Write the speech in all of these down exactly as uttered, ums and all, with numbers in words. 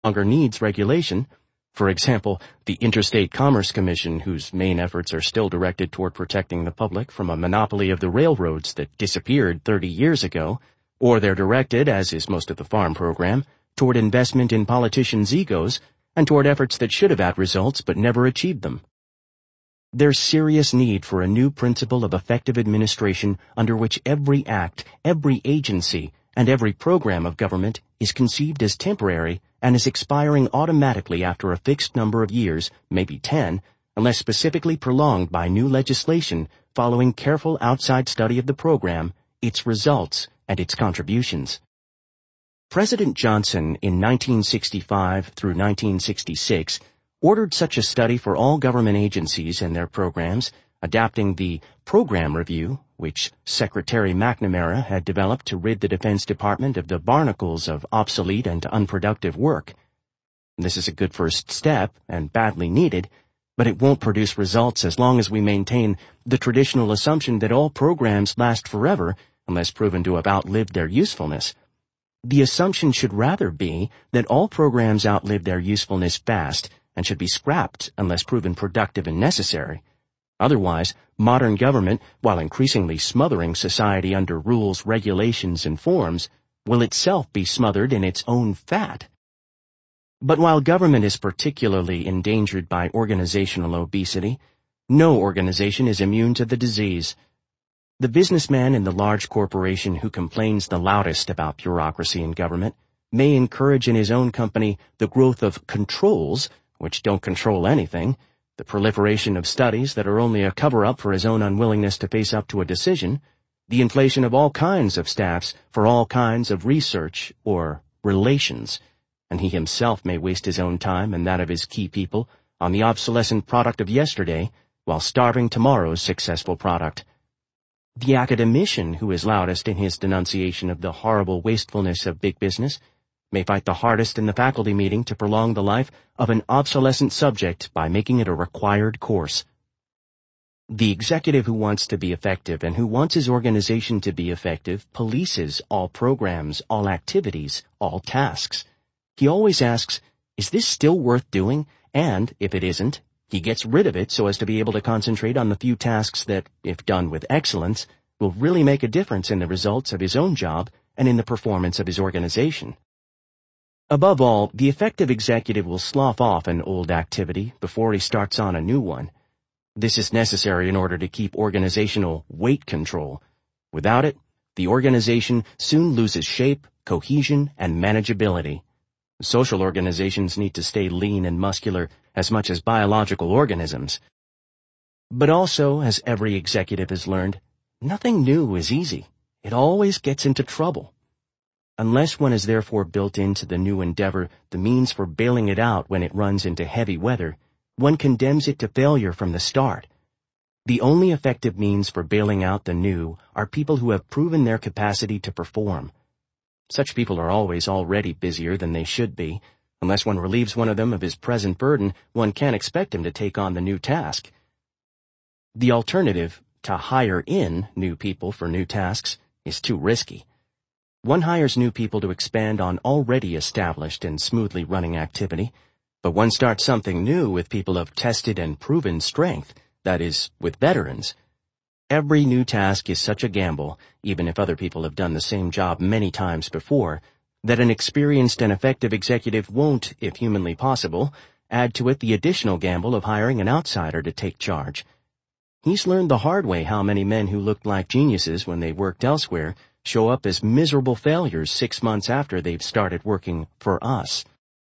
longer needs regulation. For example, the Interstate Commerce Commission, whose main efforts are still directed toward protecting the public from a monopoly of the railroads that disappeared thirty years ago, or they're directed, as is most of the farm program, toward investment in politicians' egos and toward efforts that should have had results but never achieved them. There's serious need for a new principle of effective administration under which every act, every agency, and every program of government is conceived as temporary and is expiring automatically after a fixed number of years, maybe ten, unless specifically prolonged by new legislation following careful outside study of the program, its results, and its contributions. President Johnson in nineteen sixty-five through nineteen sixty-six ordered such a study for all government agencies and their programs, adapting the Program Review, which Secretary McNamara had developed to rid the Defense Department of the barnacles of obsolete and unproductive work. This is a good first step and badly needed, but it won't produce results as long as we maintain the traditional assumption that all programs last forever unless proven to have outlived their usefulness. The assumption should rather be that all programs outlive their usefulness fast and should be scrapped unless proven productive and necessary. Otherwise, modern government, while increasingly smothering society under rules, regulations, and forms, will itself be smothered in its own fat. But while government is particularly endangered by organizational obesity, no organization is immune to the disease. The businessman in the large corporation who complains the loudest about bureaucracy in government may encourage in his own company the growth of controls, which don't control anything, the proliferation of studies that are only a cover-up for his own unwillingness to face up to a decision, the inflation of all kinds of staffs for all kinds of research or relations, and he himself may waste his own time and that of his key people on the obsolescent product of yesterday while starving tomorrow's successful product. The academician who is loudest in his denunciation of the horrible wastefulness of big business may fight the hardest in the faculty meeting to prolong the life of an obsolescent subject by making it a required course. The executive who wants to be effective and who wants his organization to be effective polices all programs, all activities, all tasks. He always asks, is this still worth doing? And, if it isn't, he gets rid of it so as to be able to concentrate on the few tasks that, if done with excellence, will really make a difference in the results of his own job and in the performance of his organization. Above all, the effective executive will slough off an old activity before he starts on a new one. This is necessary in order to keep organizational weight control. Without it, the organization soon loses shape, cohesion, and manageability. Social organizations need to stay lean and muscular as much as biological organisms. But also, as every executive has learned, nothing new is easy. It always gets into trouble. Unless one has therefore built into the new endeavor the means for bailing it out when it runs into heavy weather, one condemns it to failure from the start. The only effective means for bailing out the new are people who have proven their capacity to perform. Such people are always already busier than they should be. Unless one relieves one of them of his present burden, one can't expect him to take on the new task. The alternative, to hire in new people for new tasks, is too risky. One hires new people to expand on already established and smoothly running activity, but one starts something new with people of tested and proven strength, that is, with veterans. Every new task is such a gamble, even if other people have done the same job many times before, that an experienced and effective executive won't, if humanly possible, add to it the additional gamble of hiring an outsider to take charge. He's learned the hard way how many men who looked like geniuses when they worked elsewhere show up as miserable failures six months after they've started working for us.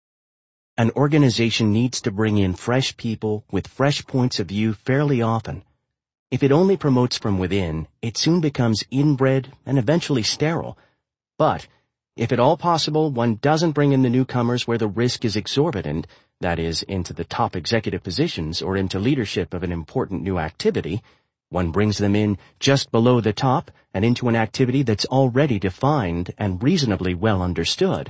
An organization needs to bring in fresh people with fresh points of view fairly often. If it only promotes from within, it soon becomes inbred and eventually sterile. But if at all possible one doesn't bring in the newcomers where the risk is exorbitant, that is, into the top executive positions or into leadership of an important new activity, one brings them in just below the top and into an activity that's already defined and reasonably well understood.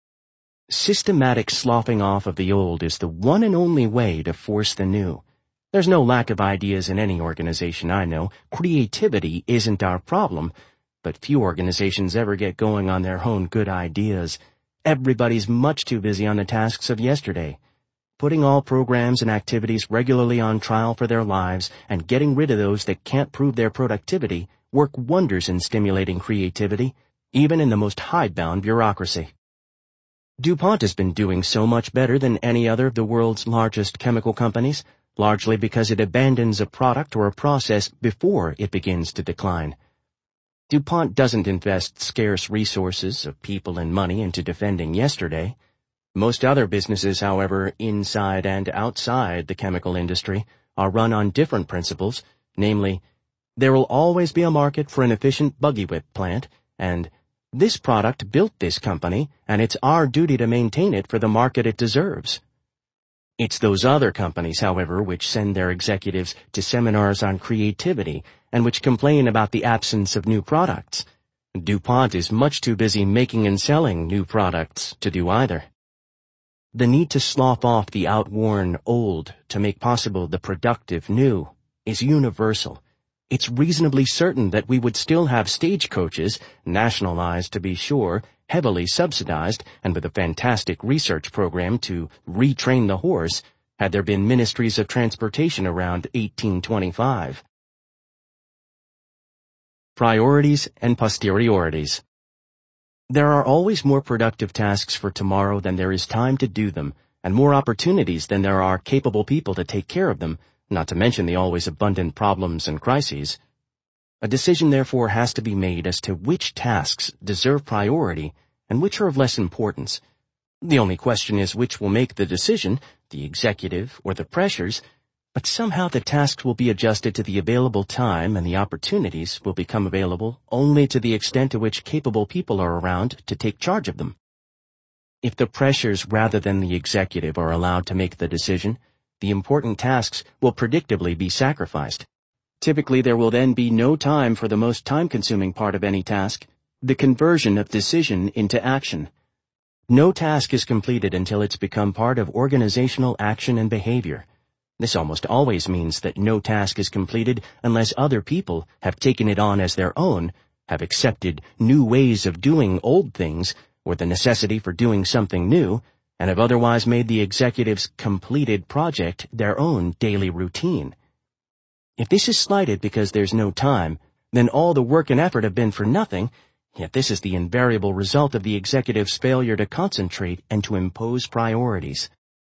Systematic sloughing off of the old is the one and only way to force the new. There's no lack of ideas in any organization I know. Creativity isn't our problem, but few organizations ever get going on their own good ideas. Everybody's much too busy on the tasks of yesterday. Putting all programs and activities regularly on trial for their lives and getting rid of those that can't prove their productivity work wonders in stimulating creativity, even in the most hidebound bureaucracy. DuPont has been doing so much better than any other of the world's largest chemical companies, largely because it abandons a product or a process before it begins to decline. DuPont doesn't invest scarce resources of people and money into defending yesterday. Most other businesses, however, inside and outside the chemical industry, are run on different principles, namely, there will always be a market for an efficient buggy whip plant, and this product built this company, and it's our duty to maintain it for the market it deserves. It's those other companies, however, which send their executives to seminars on creativity and which complain about the absence of new products. DuPont is much too busy making and selling new products to do either. The need to slough off the outworn old to make possible the productive new is universal. It's reasonably certain that we would still have stagecoaches, nationalized to be sure, heavily subsidized, and with a fantastic research program to retrain the horse, had there been ministries of transportation around eighteen twenty-five. Priorities and posteriorities. There are always more productive tasks for tomorrow than there is time to do them, and more opportunities than there are capable people to take care of them, not to mention the always abundant problems and crises. A decision, therefore, has to be made as to which tasks deserve priority and which are of less importance. The only question is which will make the decision, the executive or the pressures, but somehow the tasks will be adjusted to the available time and the opportunities will become available only to the extent to which capable people are around to take charge of them. If the pressures rather than the executive are allowed to make the decision, the important tasks will predictably be sacrificed. Typically, there will then be no time for the most time-consuming part of any task, the conversion of decision into action. No task is completed until it's become part of organizational action and behavior. This almost always means that no task is completed unless other people have taken it on as their own, have accepted new ways of doing old things, or the necessity for doing something new, and have otherwise made the executive's completed project their own daily routine. If this is slighted because there's no time, then all the work and effort have been for nothing, yet this is the invariable result of the executive's failure to concentrate and to impose priorities.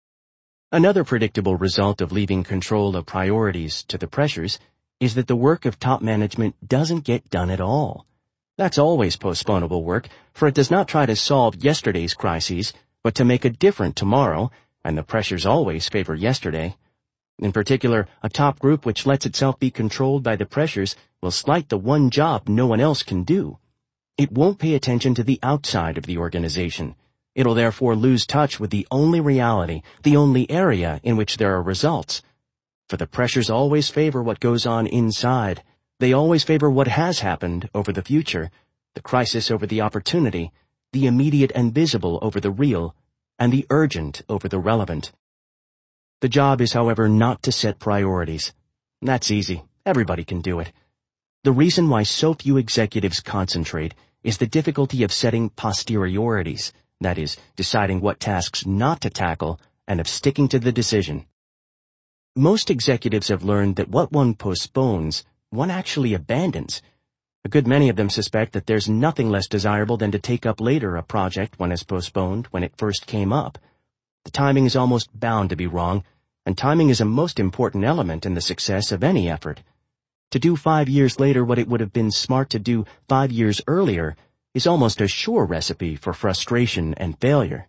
Another predictable result of leaving control of priorities to the pressures is that the work of top management doesn't get done at all. That's always postponable work, for it does not try to solve yesterday's crises, but to make a different tomorrow, and the pressures always favor yesterday. In particular, a top group which lets itself be controlled by the pressures will slight the one job no one else can do. It won't pay attention to the outside of the organization. It'll therefore lose touch with the only reality, the only area in which there are results. For the pressures always favor what goes on inside. They always favor what has happened over the future, the crisis over the opportunity, the immediate and visible over the real, and the urgent over the relevant. The job is, however, not to set priorities. That's easy. Everybody can do it. The reason why so few executives concentrate is the difficulty of setting posteriorities, that is, deciding what tasks not to tackle and of sticking to the decision. Most executives have learned that what one postpones, one actually abandons. A good many of them suspect that there's nothing less desirable than to take up later a project one has postponed when it first came up. The timing is almost bound to be wrong, and timing is a most important element in the success of any effort. To do five years later what it would have been smart to do five years earlier is almost a sure recipe for frustration and failure.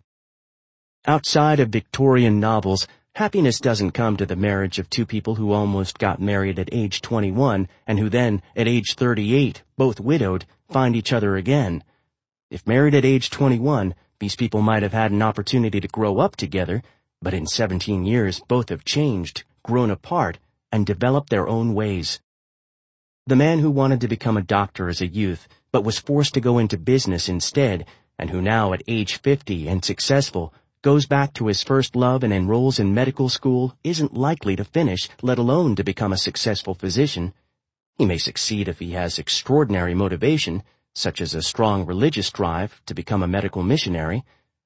Outside of Victorian novels, happiness doesn't come to the marriage of two people who almost got married at age twenty-one and who then, at age thirty-eight, both widowed, find each other again. If married at age twenty-one, these people might have had an opportunity to grow up together, but in seventeen years both have changed, grown apart, and developed their own ways. The man who wanted to become a doctor as a youth, but was forced to go into business instead, and who now at age fifty and successful, goes back to his first love and enrolls in medical school, isn't likely to finish, let alone to become a successful physician. He may succeed if he has extraordinary motivation, such as a strong religious drive to become a medical missionary,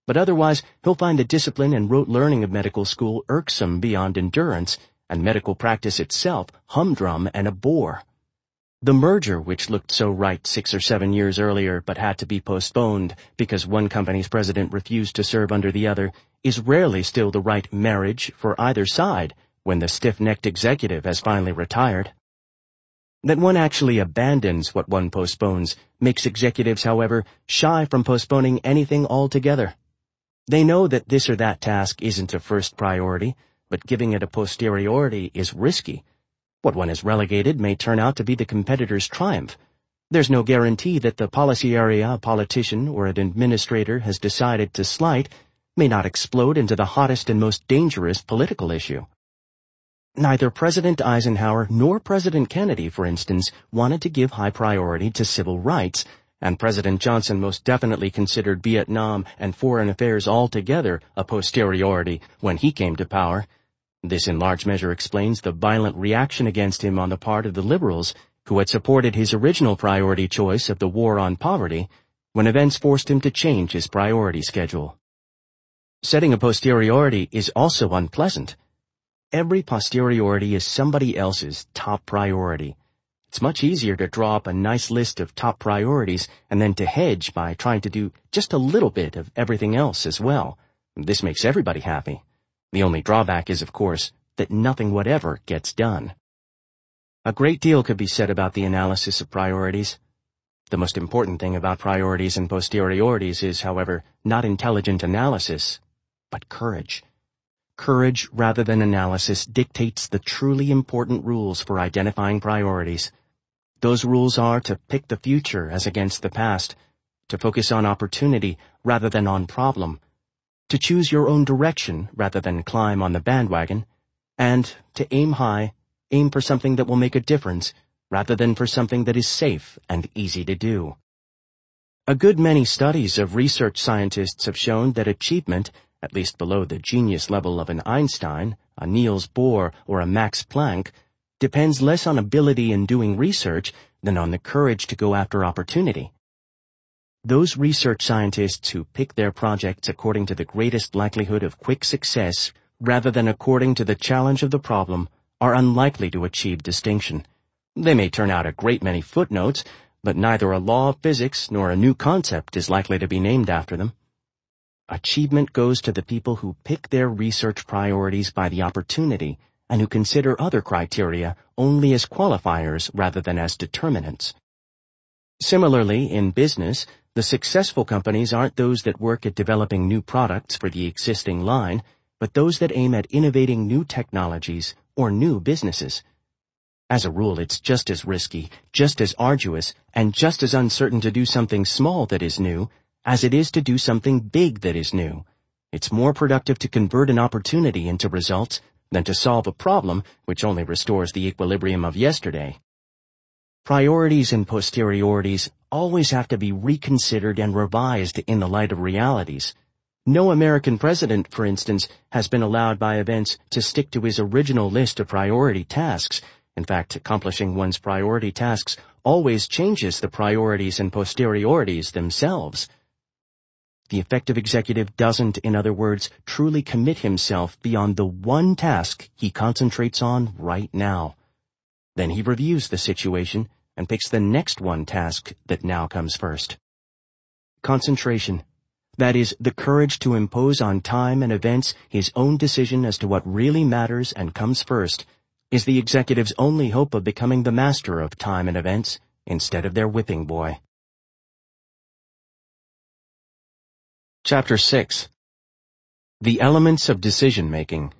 But otherwise, he'll find the discipline and rote learning of medical school irksome beyond endurance, and medical practice itself humdrum and a bore. The merger, which looked so right six or seven years earlier but had to be postponed because one company's president refused to serve under the other, is rarely still the right marriage for either side when the stiff-necked executive has finally retired. That one actually abandons what one postpones makes executives, however, shy from postponing anything altogether. They know that this or that task isn't a first priority, but giving it a posteriority is risky. What one has relegated may turn out to be the competitor's triumph. There's no guarantee that the policy area a politician or an administrator has decided to slight may not explode into the hottest and most dangerous political issue. Neither President Eisenhower nor President Kennedy, for instance, wanted to give high priority to civil rights, and President Johnson most definitely considered Vietnam and foreign affairs altogether a posteriority when he came to power. This in large measure explains the violent reaction against him on the part of the liberals, who had supported his original priority choice of the war on poverty, when events forced him to change his priority schedule. Setting a posteriority is also unpleasant. Every posteriority is somebody else's top priority. It's much easier to draw up a nice list of top priorities and then to hedge by trying to do just a little bit of everything else as well. This makes everybody happy. The only drawback is, of course, that nothing whatever gets done. A great deal could be said about the analysis of priorities. The most important thing about priorities and posteriorities is, however, not intelligent analysis, but courage. Courage rather than analysis dictates the truly important rules for identifying priorities. Those rules are to pick the future as against the past, to focus on opportunity rather than on problem, to choose your own direction rather than climb on the bandwagon, and to aim high, aim for something that will make a difference rather than for something that is safe and easy to do. A good many studies of research scientists have shown that achievement, at least below the genius level of an Einstein, a Niels Bohr, or a Max Planck, depends less on ability in doing research than on the courage to go after opportunity. Those research scientists who pick their projects according to the greatest likelihood of quick success rather than according to the challenge of the problem are unlikely to achieve distinction. They may turn out a great many footnotes, but neither a law of physics nor a new concept is likely to be named after them. Achievement goes to the people who pick their research priorities by the opportunity and who consider other criteria only as qualifiers rather than as determinants. Similarly, in business, the successful companies aren't those that work at developing new products for the existing line, but those that aim at innovating new technologies or new businesses. As a rule, it's just as risky, just as arduous, and just as uncertain to do something small that is new as it is to do something big that is new. It's more productive to convert an opportunity into results than to solve a problem which only restores the equilibrium of yesterday. Priorities and posteriorities always have to be reconsidered and revised in the light of realities. No American president, for instance, has been allowed by events to stick to his original list of priority tasks. In fact, accomplishing one's priority tasks always changes the priorities and posteriorities themselves. The effective executive doesn't, in other words, truly commit himself beyond the one task he concentrates on right now. Then he reviews the situation and picks the next one task that now comes first. Concentration, that is, the courage to impose on time and events his own decision as to what really matters and comes first, is the executive's only hope of becoming the master of time and events instead of their whipping boy. Chapter six. The Elements of Decision-Making.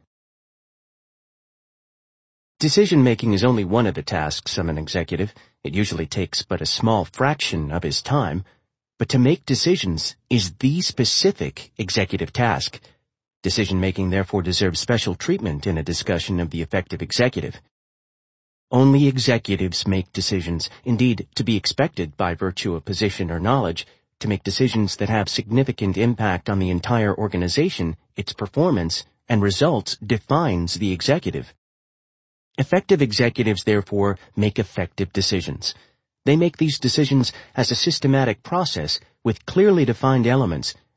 Decision-making is only one of the tasks of an executive. It usually takes but a small fraction of his time. But to make decisions is the specific executive task. Decision-making therefore deserves special treatment in a discussion of the effective executive. Only executives make decisions, indeed, to be expected by virtue of position or knowledge. To make decisions that have significant impact on the entire organization, its performance, and results defines the executive. Effective executives, therefore, make effective decisions. They make these decisions as a systematic process with clearly defined elements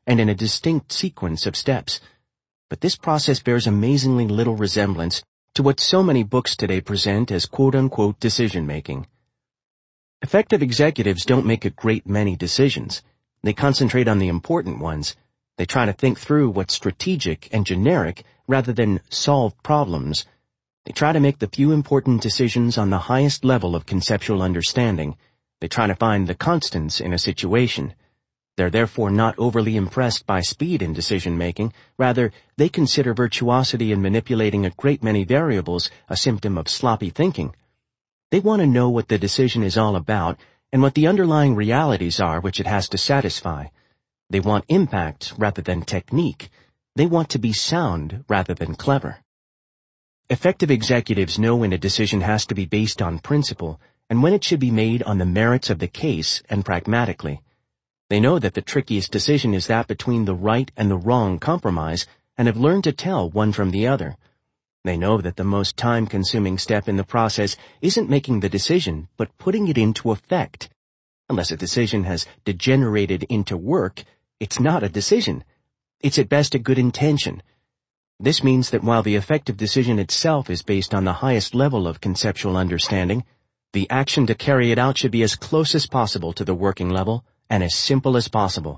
and in a distinct sequence of steps. But this process bears amazingly little resemblance to what so many books today present as quote-unquote decision-making. Effective executives don't make a great many decisions. They concentrate on the important ones. They try to think through what's strategic and generic rather than solve problems. They try to make the few important decisions on the highest level of conceptual understanding. They try to find the constants in a situation. They're therefore not overly impressed by speed in decision-making. Rather, they consider virtuosity in manipulating a great many variables a symptom of sloppy thinking. They want to know what the decision is all about and what the underlying realities are which it has to satisfy. They want impact rather than technique. They want to be sound rather than clever. Effective executives know when a decision has to be based on principle and when it should be made on the merits of the case and pragmatically. They know that the trickiest decision is that between the right and the wrong compromise and have learned to tell one from the other. They know that the most time-consuming step in the process isn't making the decision, but putting it into effect. Unless a decision has degenerated into work, it's not a decision. It's at best a good intention. This means that while the effective decision itself is based on the highest level of conceptual understanding, the action to carry it out should be as close as possible to the working level and as simple as possible.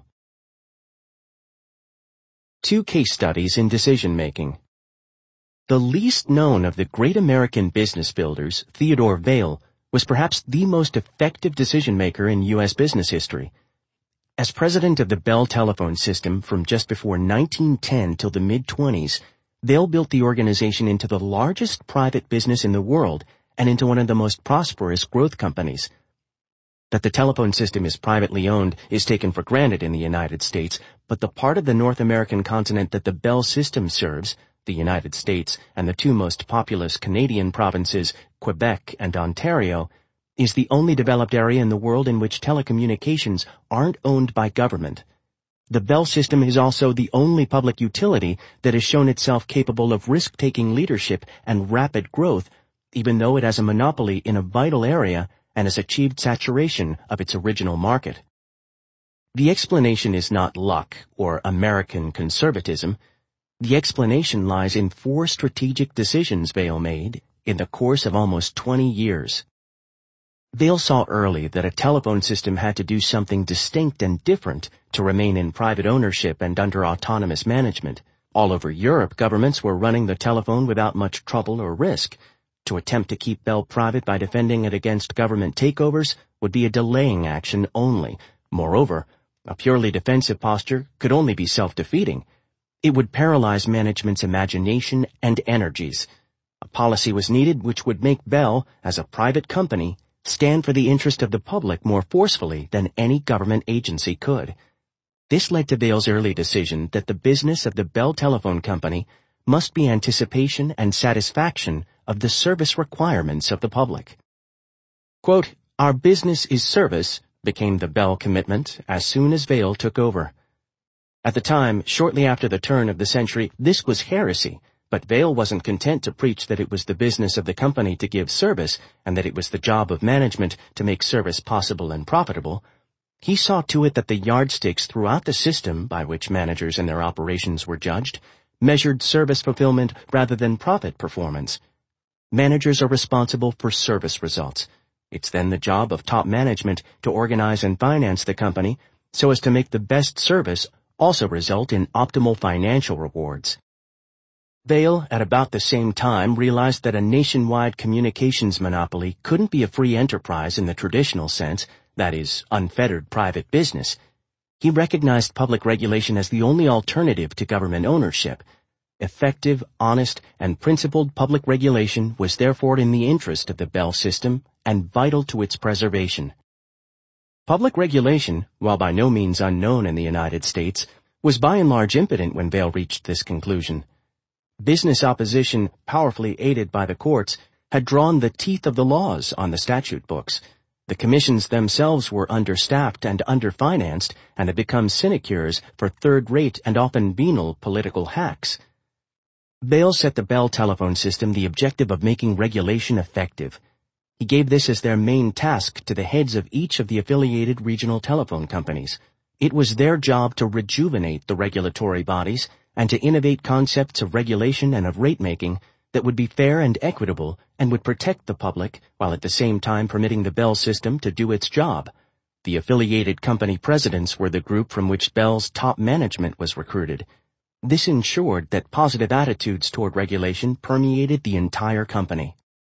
Two case studies in decision-making. The least known of the great American business builders, Theodore Vail, was perhaps the most effective decision-maker in U S business history. As president of the Bell Telephone System from just before nineteen ten till the mid-twenties, Vail built the organization into the largest private business in the world and into one of the most prosperous growth companies. That the telephone system is privately owned is taken for granted in the United States, but the part of the North American continent that the Bell system serves, the United States and the two most populous Canadian provinces, Quebec and Ontario, is the only developed area in the world in which telecommunications aren't owned by government. The Bell system is also the only public utility that has shown itself capable of risk-taking leadership and rapid growth, even though it has a monopoly in a vital area and has achieved saturation of its original market. The explanation is not luck or American conservatism. The explanation lies in four strategic decisions Vail made in the course of almost twenty years. Vail saw early that a telephone system had to do something distinct and different to remain in private ownership and under autonomous management. All over Europe, governments were running the telephone without much trouble or risk. To attempt to keep Bell private by defending it against government takeovers would be a delaying action only. Moreover, a purely defensive posture could only be self-defeating. It would paralyze management's imagination and energies. A policy was needed which would make Bell, as a private company, stand for the interest of the public more forcefully than any government agency could. This led to Vail's early decision that the business of the Bell Telephone Company must be anticipation and satisfaction of the service requirements of the public. Quote, "Our business is service," became the Bell commitment as soon as Vail took over. At the time, shortly after the turn of the century, this was heresy, but Vail wasn't content to preach that it was the business of the company to give service and that it was the job of management to make service possible and profitable. He saw to it that the yardsticks throughout the system by which managers and their operations were judged measured service fulfillment rather than profit performance. Managers are responsible for service results. It's then the job of top management to organize and finance the company so as to make the best service also result in optimal financial rewards. Vail, at about the same time, realized that a nationwide communications monopoly couldn't be a free enterprise in the traditional sense, that is, unfettered private business. He recognized public regulation as the only alternative to government ownership. Effective, honest, and principled public regulation was therefore in the interest of the Bell system and vital to its preservation. Public regulation, while by no means unknown in the United States, was by and large impotent when Vail reached this conclusion. Business opposition, powerfully aided by the courts, had drawn the teeth of the laws on the statute books. The commissions themselves were understaffed and underfinanced and had become sinecures for third-rate and often venal political hacks. Vail set the Bell telephone system the objective of making regulation effective. He gave this as their main task to the heads of each of the affiliated regional telephone companies. It was their job to rejuvenate the regulatory bodies and to innovate concepts of regulation and of rate-making that would be fair and equitable and would protect the public while at the same time permitting the Bell system to do its job. The affiliated company presidents were the group from which Bell's top management was recruited. This ensured that positive attitudes toward regulation permeated the entire company.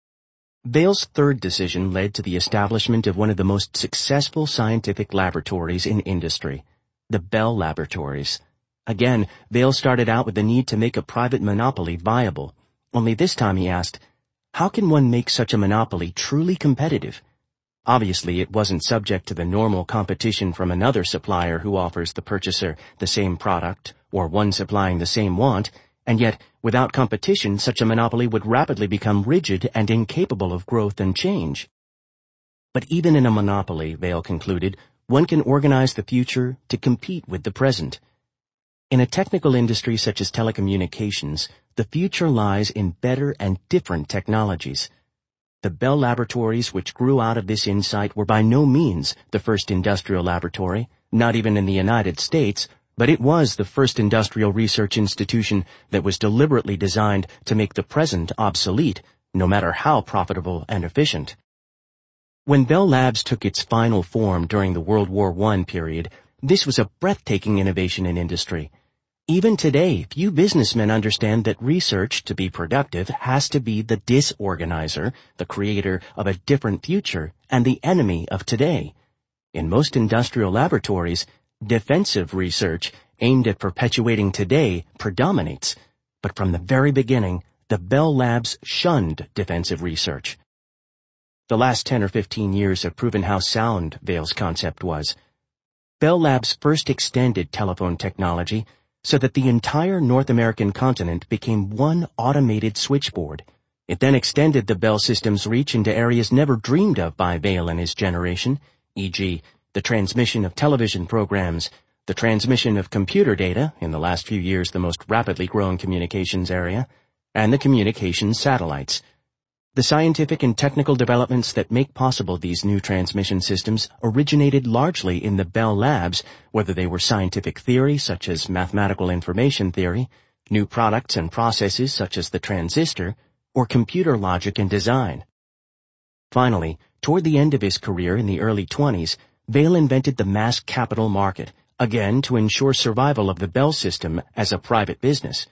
Vail's third decision led to the establishment of one of the most successful scientific laboratories in industry, the Bell Laboratories. Again, Vail started out with the need to make a private monopoly viable. Only this time he asked, how can one make such a monopoly truly competitive? Obviously, it wasn't subject to the normal competition from another supplier who offers the purchaser the same product or one supplying the same want, and yet, without competition, such a monopoly would rapidly become rigid and incapable of growth and change. But even in a monopoly, Vail concluded, one can organize the future to compete with the present. In a technical industry such as telecommunications, the future lies in better and different technologies. The Bell Laboratories, which grew out of this insight, were by no means the first industrial laboratory, not even in the United States, but it was the first industrial research institution that was deliberately designed to make the present obsolete, no matter how profitable and efficient. When Bell Labs took its final form during the World War One period, this was a breathtaking innovation in industry. Even today, few businessmen understand that research, to be productive, has to be the disorganizer, the creator of a different future, and the enemy of today. In most industrial laboratories, defensive research, aimed at perpetuating today, predominates. But from the very beginning, the Bell Labs shunned defensive research. The last ten or fifteen years have proven how sound Vail's concept was. Bell Labs first extended telephone technology so that the entire North American continent became one automated switchboard. It then extended the Bell system's reach into areas never dreamed of by Vail and his generation, for example, the transmission of television programs, the transmission of computer data, in the last few years the most rapidly growing communications area, and the communications satellites. The scientific and technical developments that make possible these new transmission systems originated largely in the Bell Labs, whether they were scientific theory such as mathematical information theory, new products and processes such as the transistor, or computer logic and design. Finally, toward the end of his career in the early twenties, Vail invented the mass capital market, again to ensure survival of the Bell system as a private business.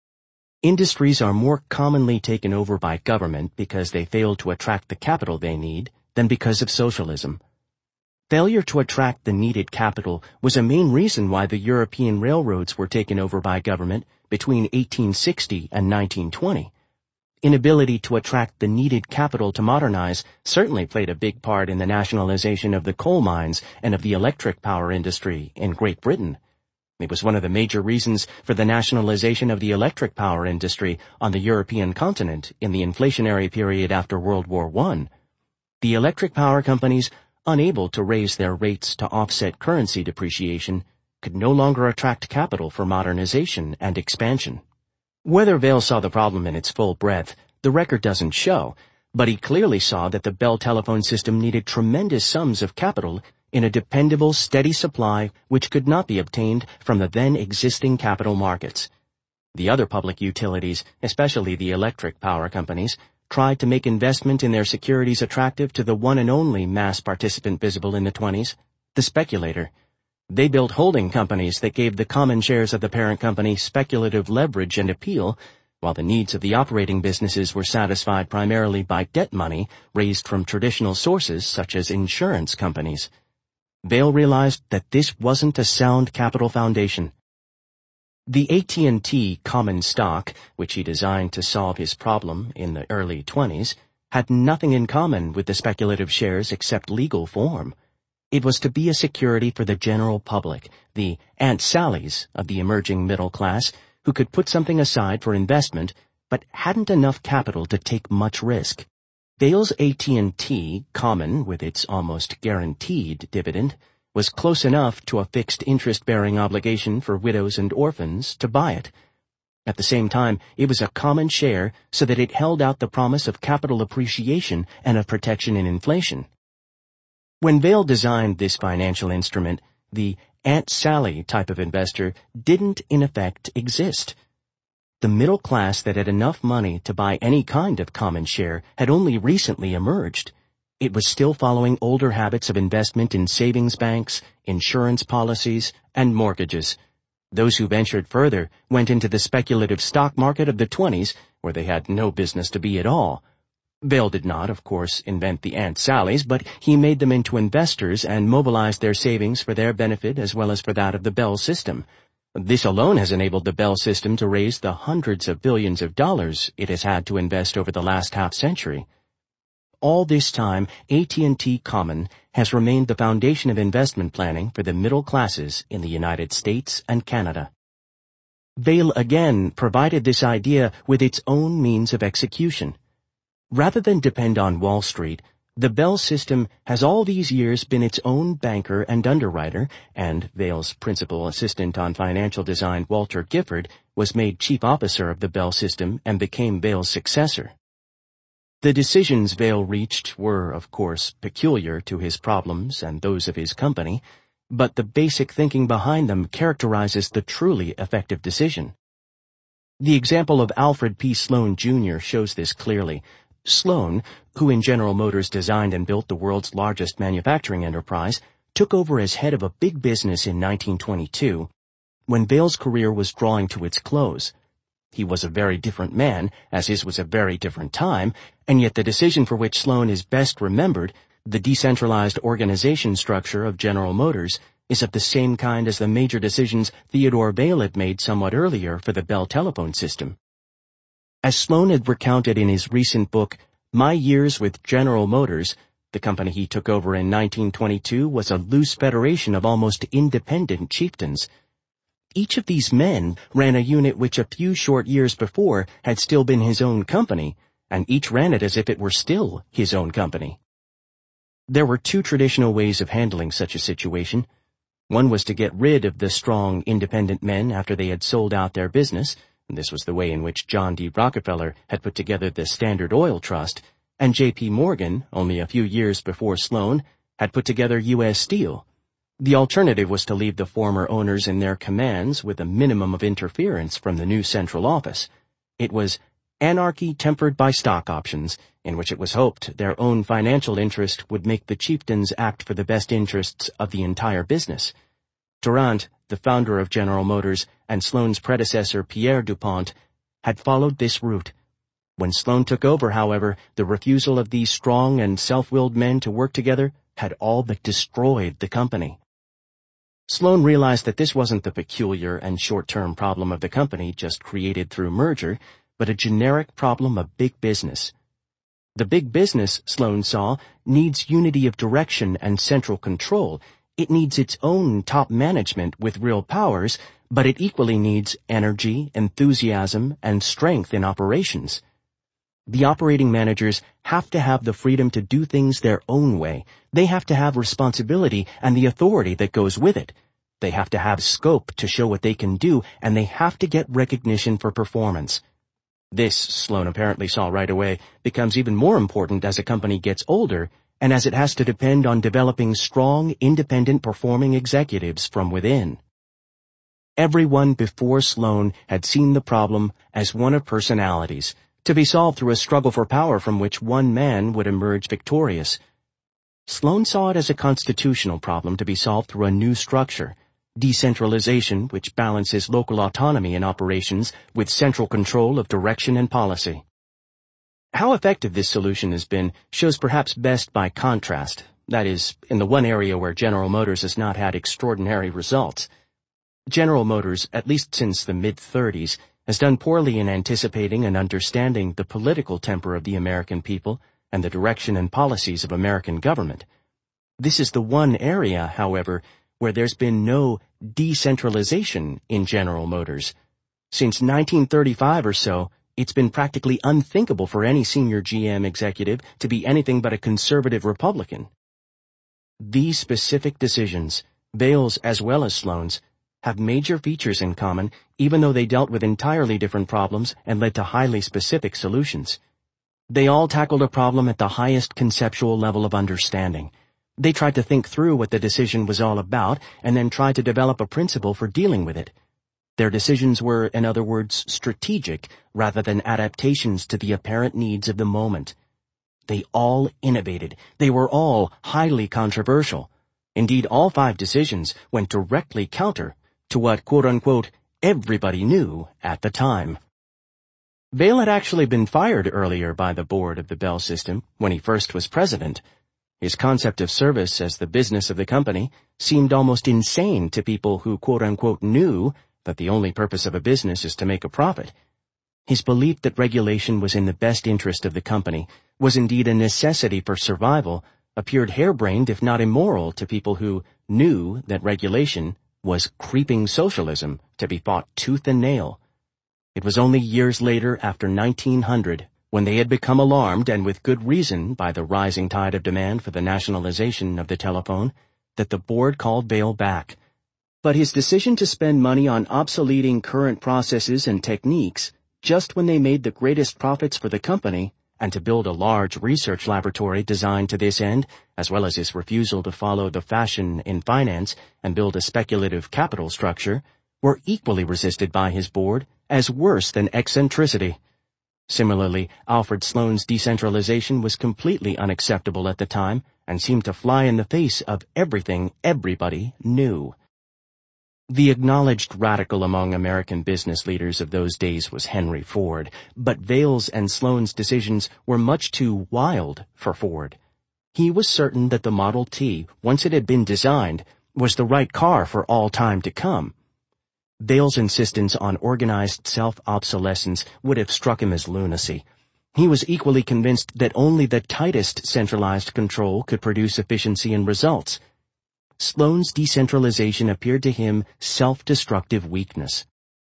Industries are more commonly taken over by government because they fail to attract the capital they need than because of socialism. Failure to attract the needed capital was a main reason why the European railroads were taken over by government between eighteen sixty and nineteen twenty. Inability to attract the needed capital to modernize certainly played a big part in the nationalization of the coal mines and of the electric power industry in Great Britain. It was one of the major reasons for the nationalization of the electric power industry on the European continent in the inflationary period after World War One. The electric power companies, unable to raise their rates to offset currency depreciation, could no longer attract capital for modernization and expansion. Whether Vail saw the problem in its full breadth, the record doesn't show, but he clearly saw that the Bell telephone system needed tremendous sums of capital in a dependable, steady supply which could not be obtained from the then existing capital markets. The other public utilities, especially the electric power companies, tried to make investment in their securities attractive to the one and only mass participant visible in the twenties, the speculator. They built holding companies that gave the common shares of the parent company speculative leverage and appeal, while the needs of the operating businesses were satisfied primarily by debt money raised from traditional sources such as insurance companies. Vail realized that this wasn't a sound capital foundation. The A T and T common stock, which he designed to solve his problem in the early twenties, had nothing in common with the speculative shares except legal form. It was to be a security for the general public, the Aunt Sallies of the emerging middle class, who could put something aside for investment, but hadn't enough capital to take much risk. Vail's A T and T, common with its almost guaranteed dividend, was close enough to a fixed interest-bearing obligation for widows and orphans to buy it. At the same time, it was a common share so that it held out the promise of capital appreciation and of protection in inflation. When Vail designed this financial instrument, the Aunt Sally type of investor didn't in effect exist. The middle class that had enough money to buy any kind of common share had only recently emerged. It was still following older habits of investment in savings banks, insurance policies, and mortgages. Those who ventured further went into the speculative stock market of the twenties, where they had no business to be at all. Vail did not, of course, invent the Aunt Sallys, but he made them into investors and mobilized their savings for their benefit as well as for that of the Bell system. This alone has enabled the Bell system to raise the hundreds of billions of dollars it has had to invest over the last half-century. All this time, A T and T Common has remained the foundation of investment planning for the middle classes in the United States and Canada. Vail again provided this idea with its own means of execution. Rather than depend on Wall Street, the Bell system has all these years been its own banker and underwriter, and Vail's principal assistant on financial design, Walter Gifford, was made chief officer of the Bell system and became Vail's successor. The decisions Vail reached were, of course, peculiar to his problems and those of his company, but the basic thinking behind them characterizes the truly effective decision. The example of Alfred P. Sloan Junior shows this clearly. Sloan, who in General Motors designed and built the world's largest manufacturing enterprise, took over as head of a big business in nineteen twenty-two, when Vail's career was drawing to its close. He was a very different man, as his was a very different time, and yet the decision for which Sloan is best remembered, the decentralized organization structure of General Motors, is of the same kind as the major decisions Theodore Vail had made somewhat earlier for the Bell telephone system. As Sloan had recounted in his recent book, My Years with General Motors, the company he took over in nineteen twenty-two was a loose federation of almost independent chieftains. Each of these men ran a unit which a few short years before had still been his own company, and each ran it as if it were still his own company. There were two traditional ways of handling such a situation. One was to get rid of the strong, independent men after they had sold out their business. This was the way in which John D. Rockefeller had put together the Standard Oil Trust, and J P. Morgan, only a few years before Sloan, had put together U S Steel. The alternative was to leave the former owners in their commands with a minimum of interference from the new central office. It was anarchy tempered by stock options, in which it was hoped their own financial interest would make the chieftains act for the best interests of the entire business. Durant, the founder of General Motors, and Sloan's predecessor Pierre DuPont, had followed this route. When Sloan took over, however, the refusal of these strong and self-willed men to work together had all but destroyed the company. Sloan realized that this wasn't the peculiar and short-term problem of the company just created through merger, but a generic problem of big business. The big business, Sloan saw, needs unity of direction and central control. It needs its own top management with real powers, but it equally needs energy, enthusiasm, and strength in operations. The operating managers have to have the freedom to do things their own way. They have to have responsibility and the authority that goes with it. They have to have scope to show what they can do, and they have to get recognition for performance. This, Sloan apparently saw right away, becomes even more important as a company gets older and as it has to depend on developing strong, independent performing executives from within. Everyone before Sloan had seen the problem as one of personalities, to be solved through a struggle for power from which one man would emerge victorious. Sloan saw it as a constitutional problem to be solved through a new structure, decentralization which balances local autonomy in operations with central control of direction and policy. How effective this solution has been shows perhaps best by contrast, that is, in the one area where General Motors has not had extraordinary results. General Motors, at least since the mid-thirties, has done poorly in anticipating and understanding the political temper of the American people and the direction and policies of American government. This is the one area, however, where there's been no decentralization in General Motors. Since nineteen thirty-five or so, it's been practically unthinkable for any senior G M executive to be anything but a conservative Republican. These specific decisions, Vail's as well as Sloan's, have major features in common, even though they dealt with entirely different problems and led to highly specific solutions. They all tackled a problem at the highest conceptual level of understanding. They tried to think through what the decision was all about and then tried to develop a principle for dealing with it. Their decisions were, in other words, strategic rather than adaptations to the apparent needs of the moment. They all innovated. They were all highly controversial. Indeed, all five decisions went directly counter to what, quote-unquote, everybody knew at the time. Vail had actually been fired earlier by the board of the Bell System when he first was president. His concept of service as the business of the company seemed almost insane to people who, quote-unquote, knew that the only purpose of a business is to make a profit. His belief that regulation was in the best interest of the company, was indeed a necessity for survival, appeared harebrained if not immoral to people who knew that regulation was creeping socialism to be fought tooth and nail. It was only years later, after nineteen hundred, when they had become alarmed, and with good reason, by the rising tide of demand for the nationalization of the telephone, that the board called Vail back. But his decision to spend money on obsoleting current processes and techniques just when they made the greatest profits for the company, and to build a large research laboratory designed to this end, as well as his refusal to follow the fashion in finance and build a speculative capital structure, were equally resisted by his board as worse than eccentricity. Similarly, Alfred Sloan's decentralization was completely unacceptable at the time and seemed to fly in the face of everything everybody knew. The acknowledged radical among American business leaders of those days was Henry Ford, but Vail's and Sloan's decisions were much too wild for Ford. He was certain that the Model T, once it had been designed, was the right car for all time to come. Vail's insistence on organized self-obsolescence would have struck him as lunacy. He was equally convinced that only the tightest centralized control could produce efficiency and results. Sloan's decentralization appeared to him self-destructive weakness.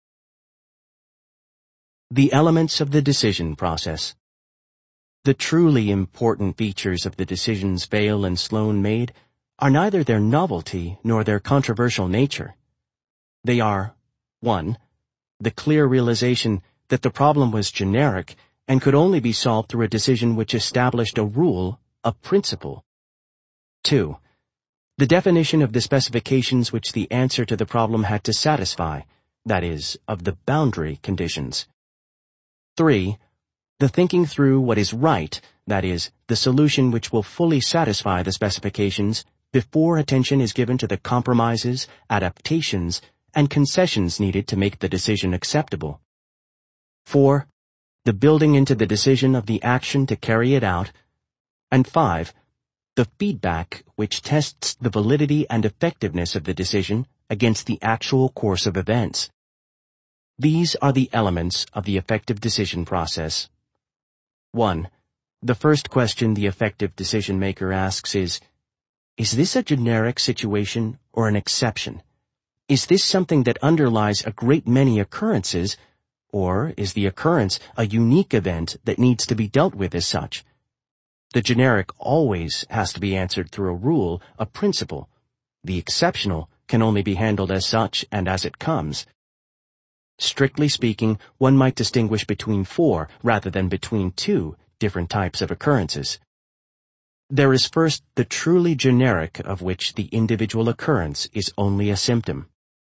The elements of the decision process. The truly important features of the decisions Vail and Sloan made are neither their novelty nor their controversial nature. They are, one, the clear realization that the problem was generic and could only be solved through a decision which established a rule, a principle. Two, the definition of the specifications which the answer to the problem had to satisfy, that is, of the boundary conditions. Three, the thinking through what is right, that is, the solution which will fully satisfy the specifications before attention is given to the compromises, adaptations, and concessions needed to make the decision acceptable. Four, the building into the decision of the action to carry it out. And five, the feedback which tests the validity and effectiveness of the decision against the actual course of events. These are the elements of the effective decision process. One, the first question the effective decision maker asks is, is this a generic situation or an exception? Is this something that underlies a great many occurrences, or is the occurrence a unique event that needs to be dealt with as such? The generic always has to be answered through a rule, a principle. The exceptional can only be handled as such and as it comes. Strictly speaking, one might distinguish between four, rather than between two, different types of occurrences. There is first the truly generic, of which the individual occurrence is only a symptom.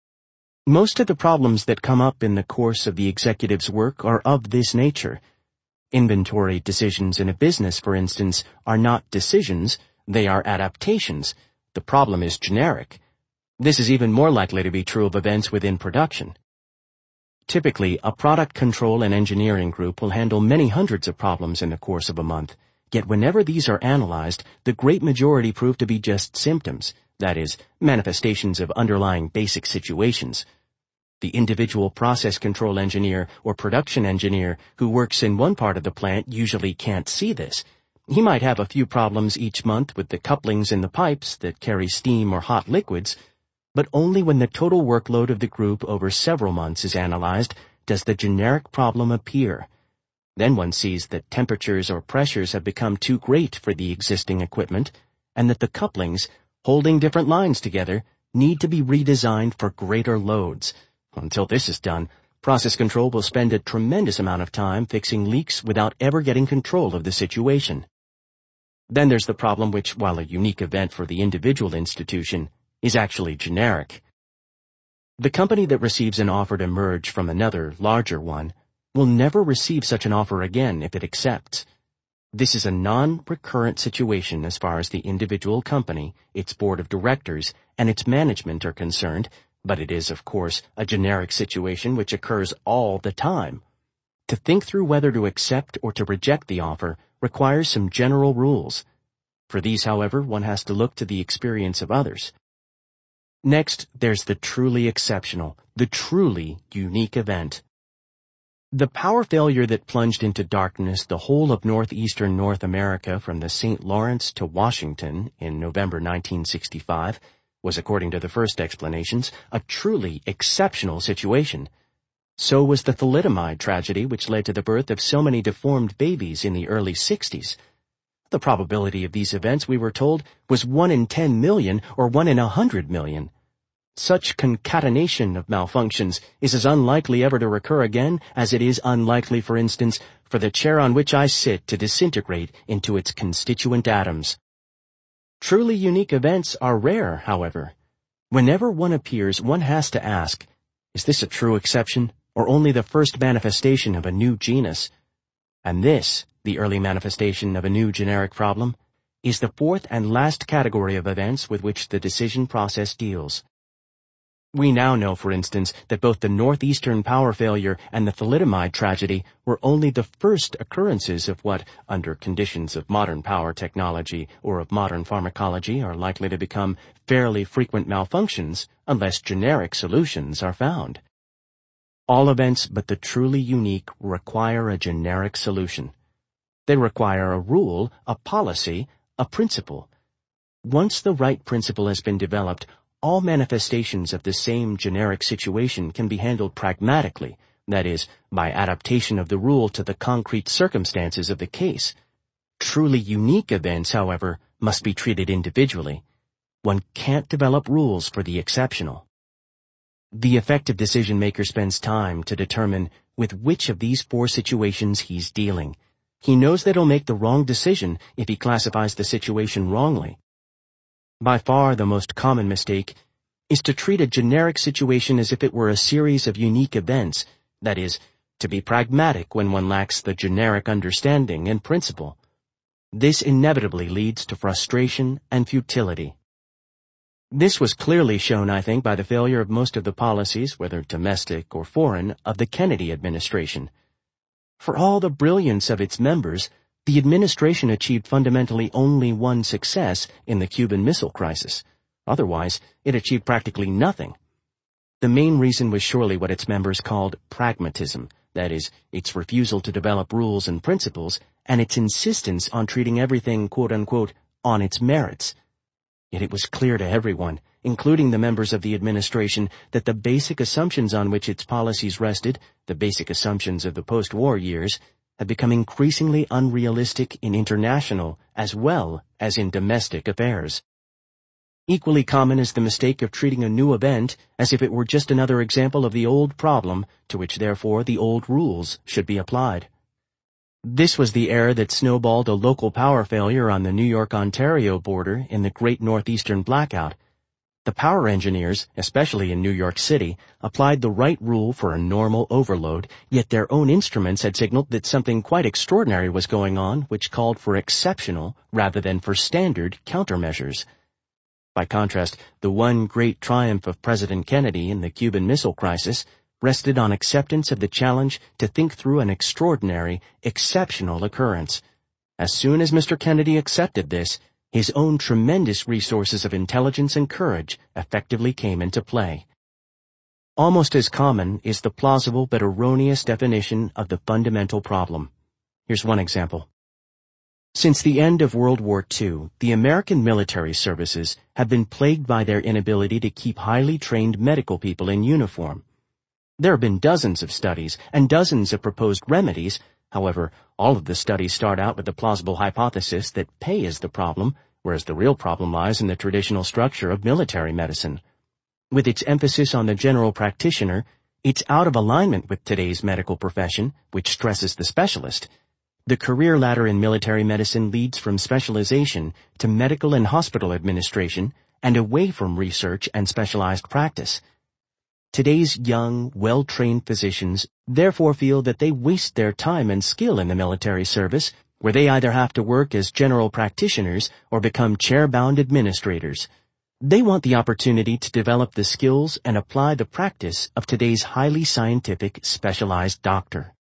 Most of the problems that come up in the course of the executive's work are of this nature. Inventory decisions in a business, for instance, are not decisions, they are adaptations. The problem is generic. This is even more likely to be true of events within production. Typically, a product control and engineering group will handle many hundreds of problems in the course of a month, yet whenever these are analyzed, the great majority prove to be just symptoms, that is, manifestations of underlying basic situations. The individual process control engineer or production engineer who works in one part of the plant usually can't see this. He might have a few problems each month with the couplings in the pipes that carry steam or hot liquids, but only when the total workload of the group over several months is analyzed does the generic problem appear. Then one sees that temperatures or pressures have become too great for the existing equipment, and that the couplings, holding different lines together, need to be redesigned for greater loads. Until this is done, process control will spend a tremendous amount of time fixing leaks without ever getting control of the situation. Then there's the problem which, while a unique event for the individual institution, is actually generic. The company that receives an offer to merge from another, larger one, will never receive such an offer again if it accepts. This is a non-recurrent situation as far as the individual company, its board of directors, and its management are concerned, but it is, of course, a generic situation which occurs all the time. To think through whether to accept or to reject the offer requires some general rules. For these, however, one has to look to the experience of others. Next, there's the truly exceptional, the truly unique event. The power failure that plunged into darkness the whole of northeastern North America from the Saint Lawrence to Washington in November nineteen sixty-five was, according to the first explanations, a truly exceptional situation. So was the thalidomide tragedy which led to the birth of so many deformed babies in the early sixties. The probability of these events, we were told, was one in ten million or one in a hundred million. Such concatenation of malfunctions is as unlikely ever to recur again as it is unlikely, for instance, for the chair on which I sit to disintegrate into its constituent atoms. Truly unique events are rare, however. Whenever one appears, one has to ask, is this a true exception, or only the first manifestation of a new genus? And this, the early manifestation of a new generic problem, is the fourth and last category of events with which the decision process deals. We now know, for instance, that both the northeastern power failure and the thalidomide tragedy were only the first occurrences of what, under conditions of modern power technology or of modern pharmacology, are likely to become fairly frequent malfunctions unless generic solutions are found. All events but the truly unique require a generic solution. They require a rule, a policy, a principle. Once the right principle has been developed, all manifestations of the same generic situation can be handled pragmatically, that is, by adaptation of the rule to the concrete circumstances of the case. Truly unique events, however, must be treated individually. One can't develop rules for the exceptional. The effective decision-maker spends time to determine with which of these four situations he's dealing. He knows that he'll make the wrong decision if he classifies the situation wrongly. By far the most common mistake is to treat a generic situation as if it were a series of unique events, that is, to be pragmatic when one lacks the generic understanding and principle. This inevitably leads to frustration and futility. This was clearly shown, I think, by the failure of most of the policies, whether domestic or foreign, of the Kennedy administration. For all the brilliance of its members, the administration achieved fundamentally only one success in the Cuban Missile Crisis. Otherwise, it achieved practically nothing. The main reason was surely what its members called pragmatism, that is, its refusal to develop rules and principles, and its insistence on treating everything, quote-unquote, on its merits. Yet it was clear to everyone, including the members of the administration, that the basic assumptions on which its policies rested, the basic assumptions of the post-war years, had become increasingly unrealistic in international as well as in domestic affairs. Equally common is the mistake of treating a new event as if it were just another example of the old problem, to which therefore the old rules should be applied. This was the error that snowballed a local power failure on the New York-Ontario border in the Great Northeastern Blackout. The power engineers, especially in New York City, applied the right rule for a normal overload, yet their own instruments had signaled that something quite extraordinary was going on, which called for exceptional rather than for standard countermeasures. By contrast, the one great triumph of President Kennedy in the Cuban Missile Crisis rested on acceptance of the challenge to think through an extraordinary, exceptional occurrence. As soon as Mister Kennedy accepted this, his own tremendous resources of intelligence and courage effectively came into play. Almost as common is the plausible but erroneous definition of the fundamental problem. Here's one example. Since the end of World War Two, the American military services have been plagued by their inability to keep highly trained medical people in uniform. There have been dozens of studies and dozens of proposed remedies. However, all of the studies start out with the plausible hypothesis that pay is the problem, whereas the real problem lies in the traditional structure of military medicine. With its emphasis on the general practitioner, it's out of alignment with today's medical profession, which stresses the specialist. The career ladder in military medicine leads from specialization to medical and hospital administration and away from research and specialized practice. Today's young, well-trained physicians therefore feel that they waste their time and skill in the military service, where they either have to work as general practitioners or become chair-bound administrators. They want the opportunity to develop the skills and apply the practice of today's highly scientific, specialized doctor.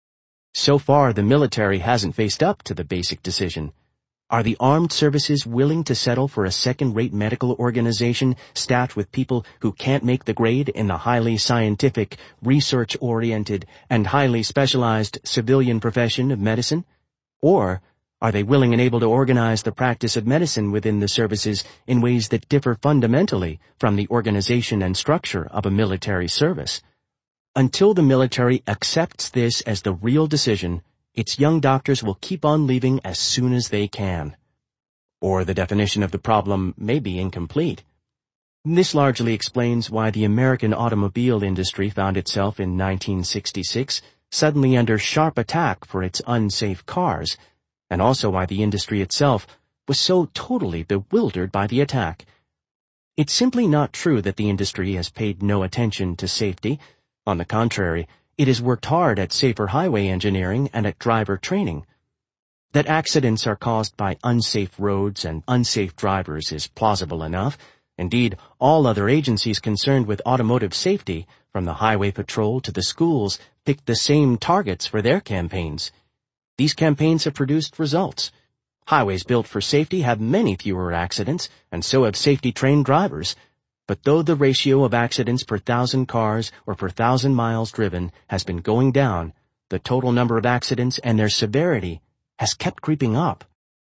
So far, the military hasn't faced up to the basic decision. Are the armed services willing to settle for a second-rate medical organization staffed with people who can't make the grade in the highly scientific, research-oriented, and highly specialized civilian profession of medicine? Or are they willing and able to organize the practice of medicine within the services in ways that differ fundamentally from the organization and structure of a military service? Until the military accepts this as the real decision, its young doctors will keep on leaving as soon as they can. Or the definition of the problem may be incomplete. This largely explains why the American automobile industry found itself in nineteen sixty-six suddenly under sharp attack for its unsafe cars, and also why the industry itself was so totally bewildered by the attack. It's simply not true that the industry has paid no attention to safety. On the contrary, it has worked hard at safer highway engineering and at driver training. That accidents are caused by unsafe roads and unsafe drivers is plausible enough. Indeed, all other agencies concerned with automotive safety, from the Highway Patrol to the schools, picked the same targets for their campaigns. These campaigns have produced results. Highways built for safety have many fewer accidents, and so have safety-trained drivers. But though the ratio of accidents per thousand cars or per thousand miles driven has been going down, the total number of accidents and their severity has kept creeping up.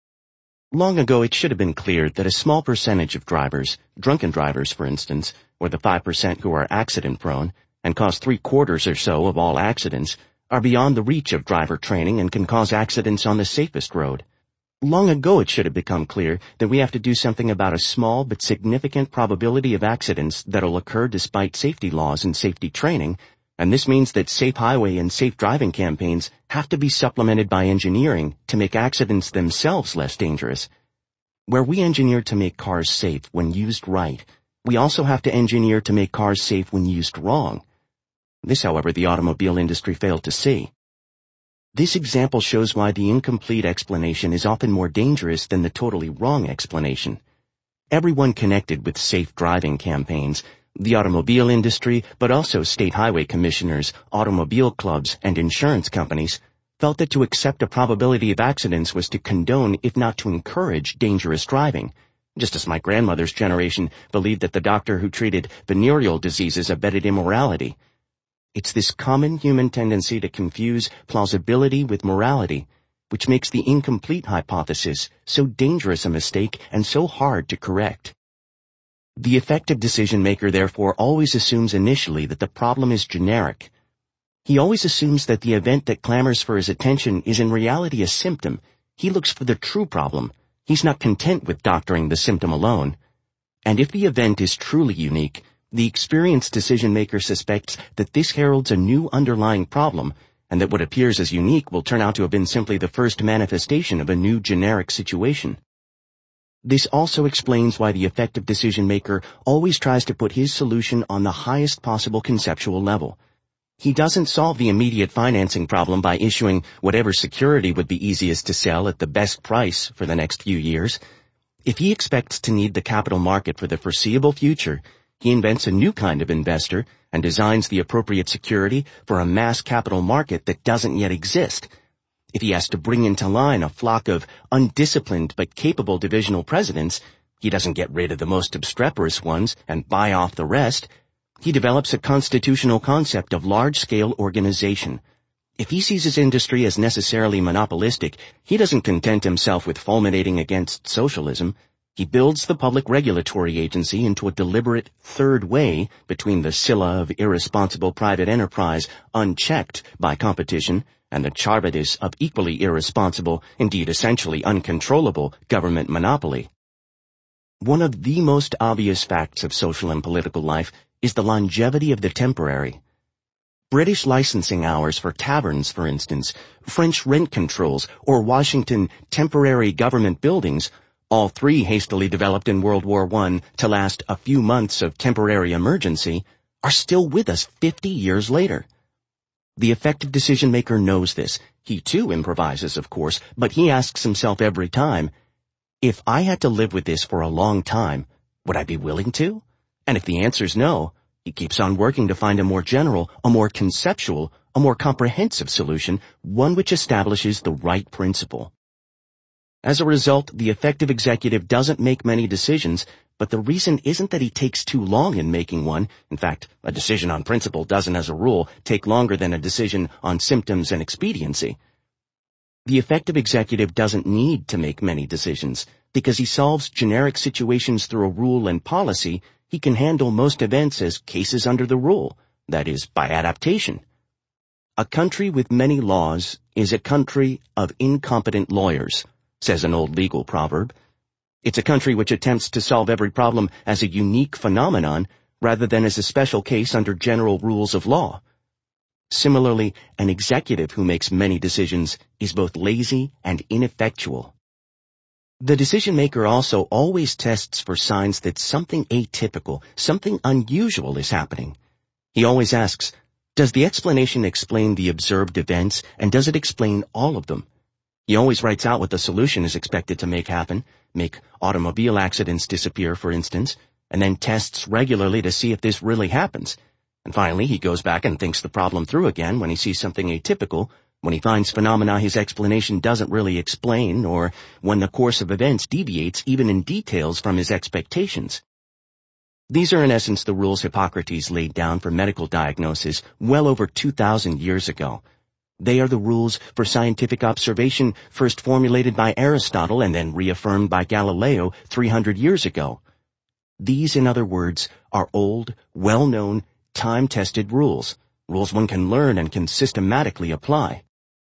Long ago, it should have been clear that a small percentage of drivers, drunken drivers for instance, or the five percent who are accident-prone, and cause three-quarters or so of all accidents, are beyond the reach of driver training and can cause accidents on the safest road. Long ago it should have become clear that we have to do something about a small but significant probability of accidents that'll occur despite safety laws and safety training, and this means that safe highway and safe driving campaigns have to be supplemented by engineering to make accidents themselves less dangerous. Where we engineer to make cars safe when used right, we also have to engineer to make cars safe when used wrong. This, however, the automobile industry failed to see. This example shows why the incomplete explanation is often more dangerous than the totally wrong explanation. Everyone connected with safe driving campaigns, the automobile industry, but also state highway commissioners, automobile clubs, and insurance companies, felt that to accept a probability of accidents was to condone, if not to encourage, dangerous driving, just as my grandmother's generation believed that the doctor who treated venereal diseases abetted immorality. It's this common human tendency to confuse plausibility with morality, which makes the incomplete hypothesis so dangerous a mistake and so hard to correct. The effective decision-maker therefore always assumes initially that the problem is generic. He always assumes that the event that clamors for his attention is in reality a symptom. He looks for the true problem. He's not content with doctoring the symptom alone. And if the event is truly unique, the experienced decision-maker suspects that this heralds a new underlying problem, and that what appears as unique will turn out to have been simply the first manifestation of a new generic situation. This also explains why the effective decision-maker always tries to put his solution on the highest possible conceptual level. He doesn't solve the immediate financing problem by issuing whatever security would be easiest to sell at the best price for the next few years. If he expects to need the capital market for the foreseeable future, he invents a new kind of investor and designs the appropriate security for a mass capital market that doesn't yet exist. If he has to bring into line a flock of undisciplined but capable divisional presidents, he doesn't get rid of the most obstreperous ones and buy off the rest. He develops a constitutional concept of large-scale organization. If he sees his industry as necessarily monopolistic, he doesn't content himself with fulminating against socialism. He builds the public regulatory agency into a deliberate third way between the Scylla of irresponsible private enterprise unchecked by competition and the Charybdis of equally irresponsible, indeed essentially uncontrollable, government monopoly. One of the most obvious facts of social and political life is the longevity of the temporary. British licensing hours for taverns, for instance, French rent controls, or Washington temporary government buildings, all three hastily developed in World War One to last a few months of temporary emergency, are still with us fifty years later. The effective decision-maker knows this. He too improvises, of course, but he asks himself every time, if I had to live with this for a long time, would I be willing to? And if the answer's no, he keeps on working to find a more general, a more conceptual, a more comprehensive solution, one which establishes the right principle. As a result, the effective executive doesn't make many decisions, but the reason isn't that he takes too long in making one. In fact, a decision on principle doesn't, as a rule, take longer than a decision on symptoms and expediency. The effective executive doesn't need to make many decisions. Because he solves generic situations through a rule and policy, he can handle most events as cases under the rule, that is, by adaptation. A country with many laws is a country of incompetent lawyers, says an old legal proverb. It's a country which attempts to solve every problem as a unique phenomenon rather than as a special case under general rules of law. Similarly, an executive who makes many decisions is both lazy and ineffectual. The decision-maker also always tests for signs that something atypical, something unusual is happening. He always asks, does the explanation explain the observed events, and does it explain all of them? He always writes out what the solution is expected to make happen, make automobile accidents disappear, for instance, and then tests regularly to see if this really happens. And finally, he goes back and thinks the problem through again when he sees something atypical, when he finds phenomena his explanation doesn't really explain, or when the course of events deviates even in details from his expectations. These are in essence the rules Hippocrates laid down for medical diagnosis well over two thousand years ago. They are the rules for scientific observation first formulated by Aristotle and then reaffirmed by Galileo three hundred years ago. These, in other words, are old, well-known, time-tested rules, rules one can learn and can systematically apply.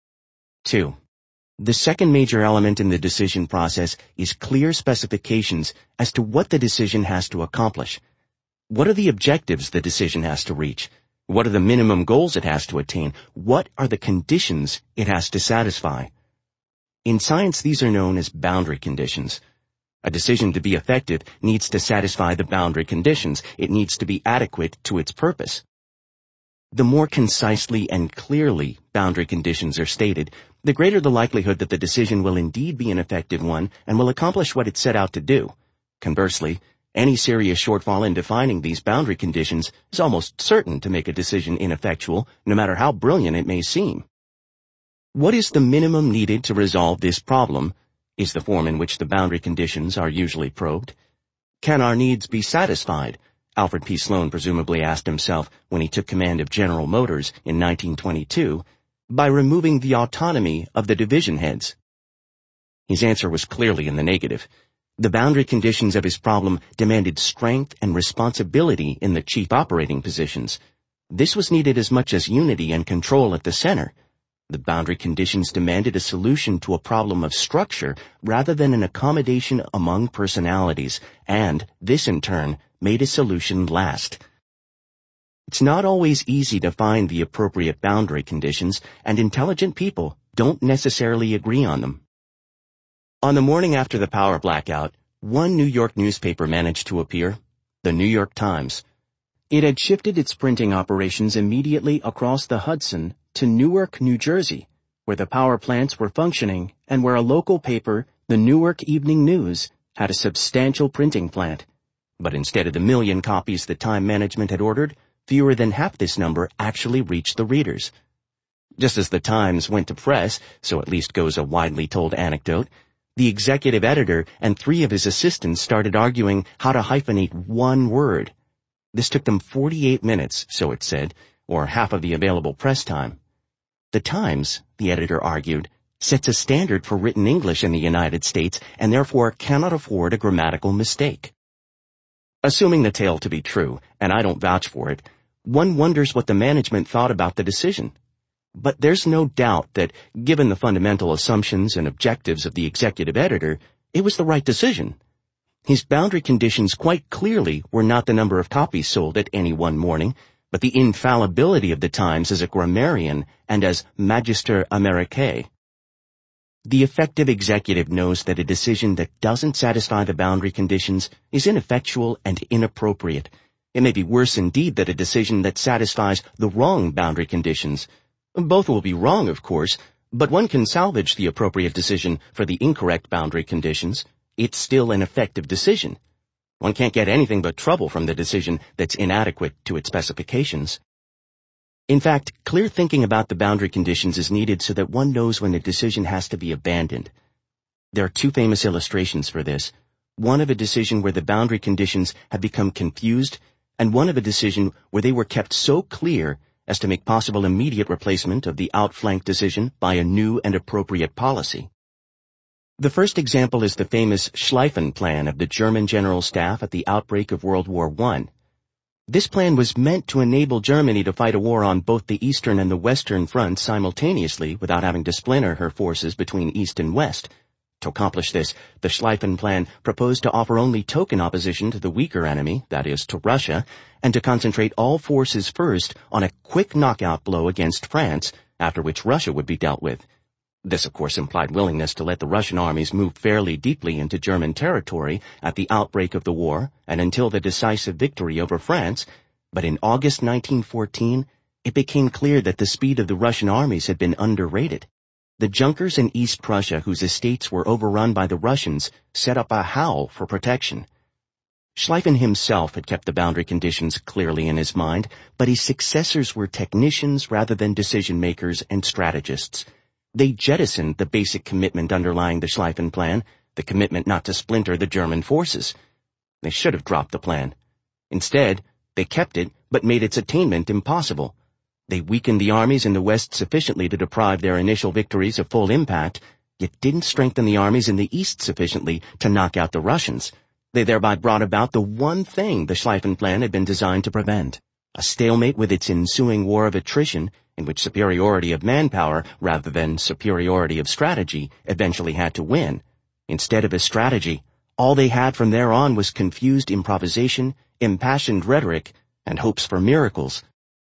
Two. The second major element in the decision process is clear specifications as to what the decision has to accomplish. What are the objectives the decision has to reach? What are the minimum goals it has to attain? What are the conditions it has to satisfy? In science, these are known as boundary conditions. A decision to be effective needs to satisfy the boundary conditions. It needs to be adequate to its purpose. The more concisely and clearly boundary conditions are stated, the greater the likelihood that the decision will indeed be an effective one and will accomplish what it set out to do. Conversely, any serious shortfall in defining these boundary conditions is almost certain to make a decision ineffectual, no matter how brilliant it may seem. What is the minimum needed to resolve this problem is the form in which the boundary conditions are usually probed. Can our needs be satisfied? Alfred P. Sloan presumably asked himself when he took command of General Motors in nineteen twenty-two, by removing the autonomy of the division heads. His answer was clearly in the negative. The boundary conditions of his problem demanded strength and responsibility in the chief operating positions. This was needed as much as unity and control at the center. The boundary conditions demanded a solution to a problem of structure rather than an accommodation among personalities, and this in turn made a solution last. It's not always easy to find the appropriate boundary conditions, and intelligent people don't necessarily agree on them. On the morning after the power blackout, one New York newspaper managed to appear, the New York Times. It had shifted its printing operations immediately across the Hudson to Newark, New Jersey, where the power plants were functioning and where a local paper, the Newark Evening News, had a substantial printing plant. But instead of the million copies the Time management had ordered, fewer than half this number actually reached the readers. Just as the Times went to press, so at least goes a widely told anecdote, the executive editor and three of his assistants started arguing how to hyphenate one word. This took them forty-eight minutes, so it said, or half of the available press time. The Times, the editor argued, sets a standard for written English in the United States and therefore cannot afford a grammatical mistake. Assuming the tale to be true, and I don't vouch for it, one wonders what the management thought about the decision. But there's no doubt that, given the fundamental assumptions and objectives of the executive editor, it was the right decision. His boundary conditions quite clearly were not the number of copies sold at any one morning, but the infallibility of the Times as a grammarian and as Magister Americae. The effective executive knows that a decision that doesn't satisfy the boundary conditions is ineffectual and inappropriate. It may be worse indeed that a decision that satisfies the wrong boundary conditions. Both will be wrong, of course, but one can salvage the appropriate decision for the incorrect boundary conditions. It's still an effective decision. One can't get anything but trouble from the decision that's inadequate to its specifications. In fact, clear thinking about the boundary conditions is needed so that one knows when a decision has to be abandoned. There are two famous illustrations for this, one of a decision where the boundary conditions have become confused, and one of a decision where they were kept so clear as to make possible immediate replacement of the outflanked decision by a new and appropriate policy. The first example is the famous Schlieffen Plan of the German General Staff at the outbreak of World War One. This plan was meant to enable Germany to fight a war on both the Eastern and the Western fronts simultaneously without having to splinter her forces between East and West. To accomplish this, the Schlieffen Plan proposed to offer only token opposition to the weaker enemy, that is, to Russia, and to concentrate all forces first on a quick knockout blow against France, after which Russia would be dealt with. This, of course, implied willingness to let the Russian armies move fairly deeply into German territory at the outbreak of the war and until the decisive victory over France, but in August nineteen fourteen, it became clear that the speed of the Russian armies had been underrated. The Junkers in East Prussia, whose estates were overrun by the Russians, set up a howl for protection. Schlieffen himself had kept the boundary conditions clearly in his mind, but his successors were technicians rather than decision-makers and strategists. They jettisoned the basic commitment underlying the Schlieffen Plan, the commitment not to splinter the German forces. They should have dropped the plan. Instead, they kept it, but made its attainment impossible. They weakened the armies in the West sufficiently to deprive their initial victories of full impact, yet didn't strengthen the armies in the East sufficiently to knock out the Russians. They thereby brought about the one thing the Schlieffen Plan had been designed to prevent, a stalemate with its ensuing war of attrition, in which superiority of manpower rather than superiority of strategy eventually had to win. Instead of a strategy, all they had from there on was confused improvisation, impassioned rhetoric, and hopes for miracles.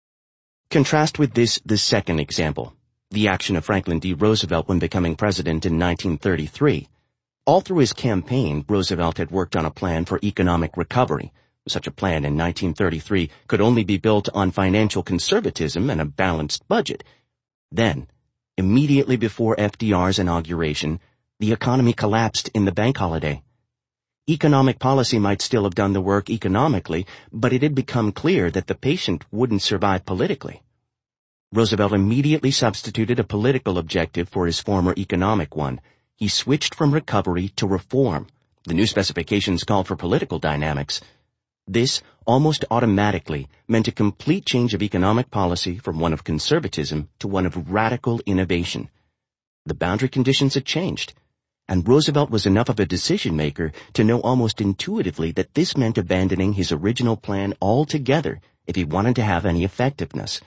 Contrast with this the second example, the action of Franklin D. Roosevelt when becoming president in nineteen thirty-three. All through his campaign, Roosevelt had worked on a plan for economic recovery. Such a plan in nineteen thirty-three could only be built on financial conservatism and a balanced budget. Then, immediately before F D R's inauguration, the economy collapsed in the bank holiday. Economic policy might still have done the work economically, but it had become clear that the patient wouldn't survive politically. Roosevelt immediately substituted a political objective for his former economic one. He switched from recovery to reform. The new specifications called for political dynamics. This, almost automatically, meant a complete change of economic policy from one of conservatism to one of radical innovation. The boundary conditions had changed, and Roosevelt was enough of a decision-maker to know almost intuitively that this meant abandoning his original plan altogether if he wanted to have any effectiveness.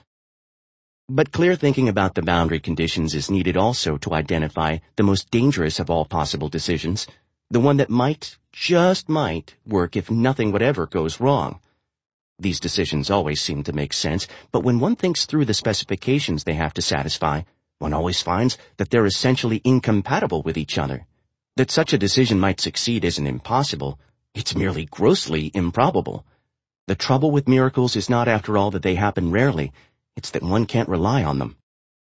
But clear thinking about the boundary conditions is needed also to identify the most dangerous of all possible decisions, the one that might, just might, work if nothing whatever goes wrong. These decisions always seem to make sense, but when one thinks through the specifications they have to satisfy, one always finds that they're essentially incompatible with each other. That such a decision might succeed isn't impossible, it's merely grossly improbable. The trouble with miracles is not, after all, that they happen rarely, it's that one can't rely on them.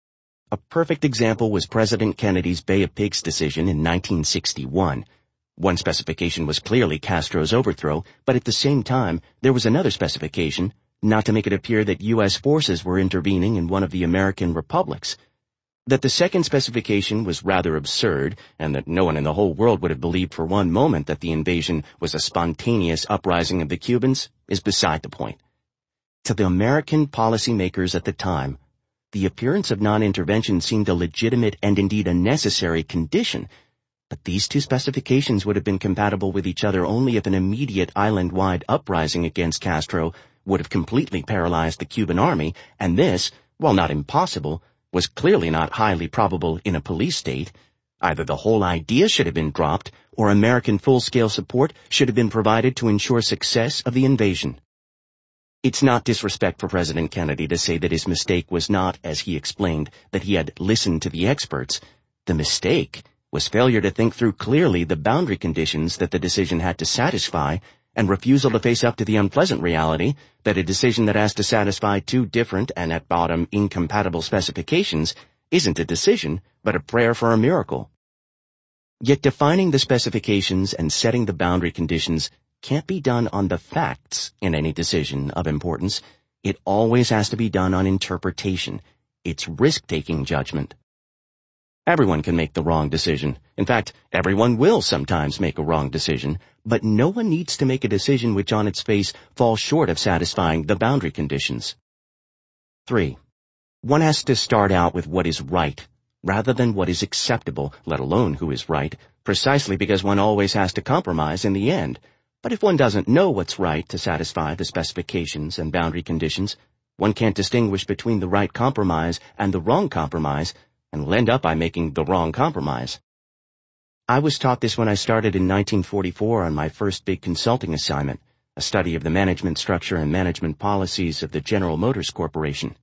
A perfect example was President Kennedy's Bay of Pigs decision in nineteen sixty-one. One specification was clearly Castro's overthrow, but at the same time, there was another specification, not to make it appear that U S forces were intervening in one of the American republics. That the second specification was rather absurd, and that no one in the whole world would have believed for one moment that the invasion was a spontaneous uprising of the Cubans, is beside the point. To the American policymakers at the time, the appearance of non-intervention seemed a legitimate and indeed a necessary condition, but these two specifications would have been compatible with each other only if an immediate island-wide uprising against Castro would have completely paralyzed the Cuban army, and this, while not impossible, was clearly not highly probable in a police state. Either the whole idea should have been dropped, or American full-scale support should have been provided to ensure success of the invasion. It's not disrespect for President Kennedy to say that his mistake was not, as he explained, that he had listened to the experts. The mistake was failure to think through clearly the boundary conditions that the decision had to satisfy, and refusal to face up to the unpleasant reality that a decision that has to satisfy two different and at bottom incompatible specifications isn't a decision, but a prayer for a miracle. Yet defining the specifications and setting the boundary conditions can't be done on the facts in any decision of importance. It always has to be done on interpretation. It's risk-taking judgment. Everyone can make the wrong decision. In fact, everyone will sometimes make a wrong decision, but no one needs to make a decision which on its face falls short of satisfying the boundary conditions. Three. One has to start out with what is right, rather than what is acceptable, let alone who is right, precisely because one always has to compromise in the end. But if one doesn't know what's right to satisfy the specifications and boundary conditions, one can't distinguish between the right compromise and the wrong compromise, and will end up by making the wrong compromise. I was taught this when I started in nineteen forty-four on my first big consulting assignment, a study of the management structure and management policies of the General Motors Corporation.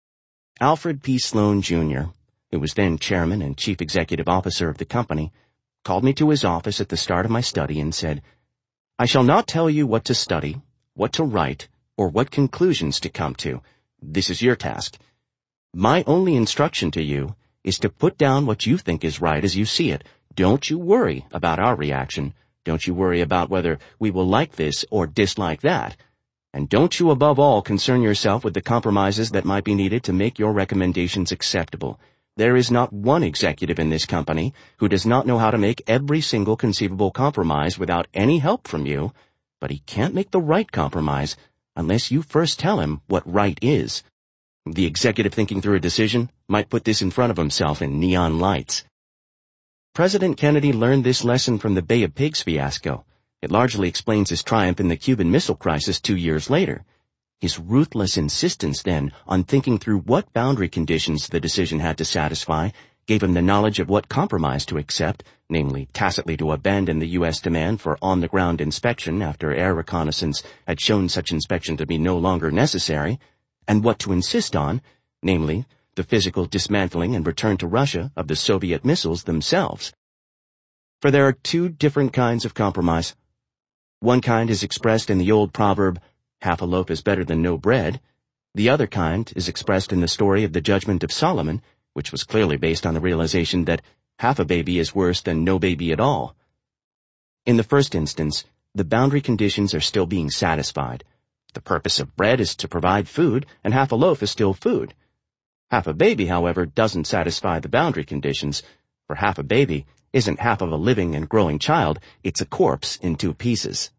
Alfred P. Sloan, Junior, who was then chairman and chief executive officer of the company, called me to his office at the start of my study and said, "I shall not tell you what to study, what to write, or what conclusions to come to. This is your task. My only instruction to you is to put down what you think is right as you see it. Don't you worry about our reaction. Don't you worry about whether we will like this or dislike that. And don't you above all concern yourself with the compromises that might be needed to make your recommendations acceptable. There is not one executive in this company who does not know how to make every single conceivable compromise without any help from you, but he can't make the right compromise unless you first tell him what right is." The executive thinking through a decision might put this in front of himself in neon lights. President Kennedy learned this lesson from the Bay of Pigs fiasco. It largely explains his triumph in the Cuban Missile Crisis two years later. His ruthless insistence then on thinking through what boundary conditions the decision had to satisfy gave him the knowledge of what compromise to accept, namely tacitly to abandon the U S demand for on-the-ground inspection after air reconnaissance had shown such inspection to be no longer necessary, and what to insist on, namely the physical dismantling and return to Russia of the Soviet missiles themselves. For there are two different kinds of compromise. One kind is expressed in the old proverb, "Half a loaf is better than no bread." The other kind is expressed in the story of the Judgment of Solomon, which was clearly based on the realization that half a baby is worse than no baby at all. In the first instance, the boundary conditions are still being satisfied. The purpose of bread is to provide food, and half a loaf is still food. Half a baby, however, doesn't satisfy the boundary conditions, for half a baby isn't half of a living and growing child, it's a corpse in two pieces.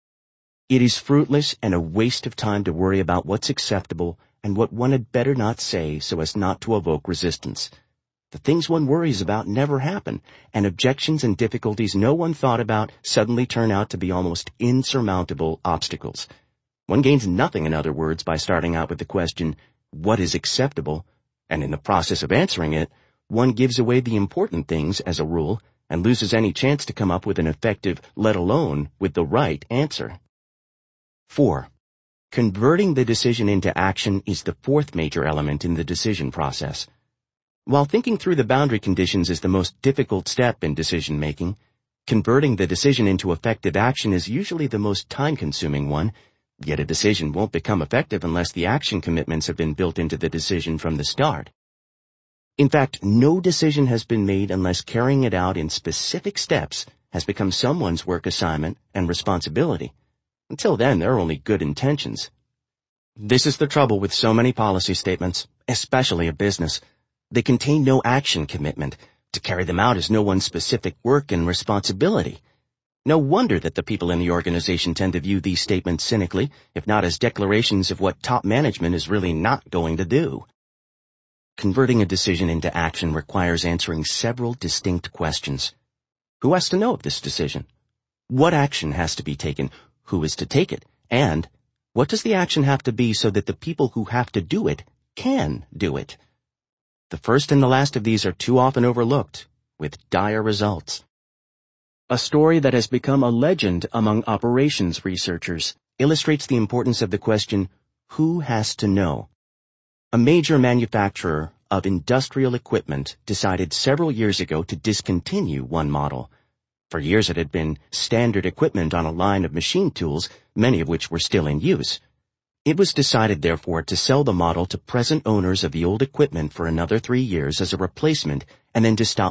It is fruitless and a waste of time to worry about what's acceptable and what one had better not say so as not to evoke resistance. The things one worries about never happen, and objections and difficulties no one thought about suddenly turn out to be almost insurmountable obstacles. One gains nothing, in other words, by starting out with the question, what is acceptable? And in the process of answering it, one gives away the important things as a rule and loses any chance to come up with an effective, let alone with the right answer. Four. Converting the decision into action is the fourth major element in the decision process. While thinking through the boundary conditions is the most difficult step in decision-making, converting the decision into effective action is usually the most time-consuming one. Yet a decision won't become effective unless the action commitments have been built into the decision from the start. In fact, no decision has been made unless carrying it out in specific steps has become someone's work assignment and responsibility. Until then, they're only good intentions. This is the trouble with so many policy statements, especially a business. They contain no action commitment. To carry them out is no one's specific work and responsibility. No wonder that the people in the organization tend to view these statements cynically, if not as declarations of what top management is really not going to do. Converting a decision into action requires answering several distinct questions. Who has to know of this decision? What action has to be taken? Who is to take it? And what does the action have to be so that the people who have to do it can do it? The first and the last of these are too often overlooked, with dire results. A story that has become a legend among operations researchers illustrates the importance of the question, Who has to know? A major manufacturer of industrial equipment decided several years ago to discontinue one model. For years it had been standard equipment on a line of machine tools, many of which were still in use. It was decided, therefore, to sell the model to present owners of the old equipment for another three years as a replacement and then to stop